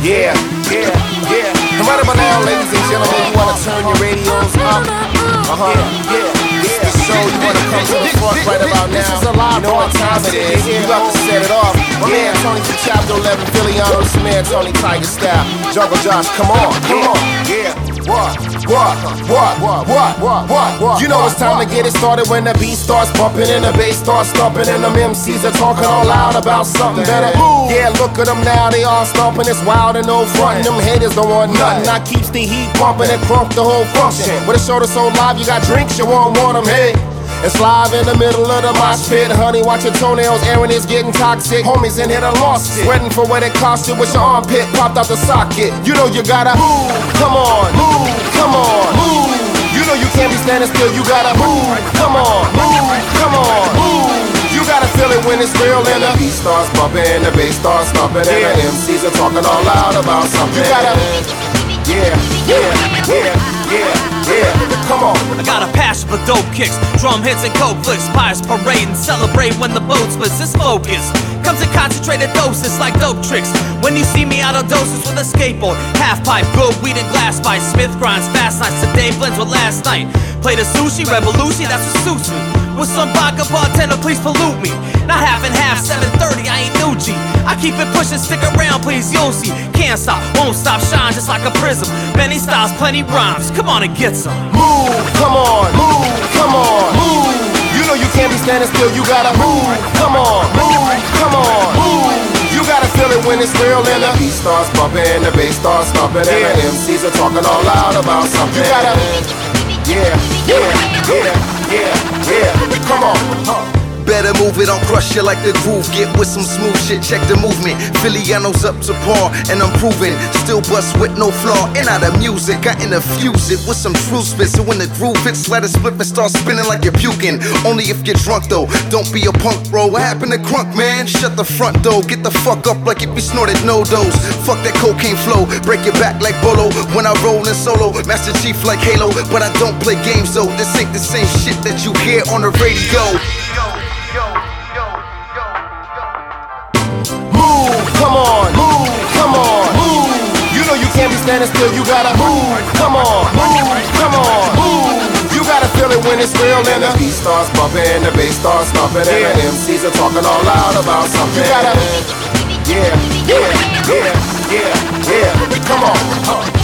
Yeah, yeah, yeah. And right about now, ladies and gentlemen, you wanna turn your radios up. This is the show, you wanna come to the front right about now. This is a live, you know what time it is. You got to set it off. My man Tony from Chapter 11, Phillyano, this man Tony Tiger Style. Jungle Josh, come on, come on. Yeah. What? You know it's time to get it started when the beat starts bumping and the bass starts stomping and them MCs are talking all loud about something better. Yeah, look at them now, they all stomping. It's wild and no frontin'. Them haters don't want nothing. I keeps the heat pumping and crunk the whole function. With a show that's so live, you got drinks, you won't want them, hey. It's live in the middle of the mosh pit. Honey, watch your toenails, Aaron is getting toxic. Homies in here done lost it. Sweating for what it cost you with your armpit popped out the socket. You know you gotta move, come on, move, come on, move. You know you can't be standing still, you gotta move, come on, move, come on, move. You gotta feel it when it's real and the beat starts bumping, the bass starts stomping, and the MCs are talking all loud about something. You gotta, yeah, come on. I got a passion for dope kicks, drum hits and coke flicks, pious parade and celebrate when the boat splits. This focus comes in concentrated doses like dope tricks. When you see me out of doses with a skateboard, half pipe, good weed and glass spice. Smith grinds fast nights, today blends with last night. Play the sushi, revolution, that's what suits me. With some vodka, bartender, please pollute me. Not half and half, 7:30, I ain't new G. I keep it pushing, stick around, please, you'll see. Can't stop, won't stop, shine just like a prism. Many styles, plenty rhymes, come on and get some. Move, come on, move, come on, move. You know you can't be standing still, you gotta move, come on, move, come on, move. You gotta feel it when it's real and the beat starts bumping, the bass starts stomping, and the MCs are talking all loud about something. You gotta, come on. Better move it, I'll crush you like the groove. Get with some smooth shit, check the movement. Phillyano's up to par, and I'm proving. Still bust with no flaw. And out of music, I infuse it with some true spit. So when the groove hits, let it split and start spinning like you're puking. Only if you're drunk though, don't be a punk bro. What happened to Crunk, man? Shut the front door, get the fuck up like if you snorted no dose. Fuck that cocaine flow, break your back like Bolo. When I roll in solo, Master Chief like Halo. But I don't play games though, this ain't the same shit that you hear on the radio. Come on, move, come on, move. You know you can't be standing still, you gotta move, come on, move, come on, move. You gotta feel it when it's real and the beat starts bumping, the bass starts stomping, and the MCs are talking all loud about something. You gotta, come on.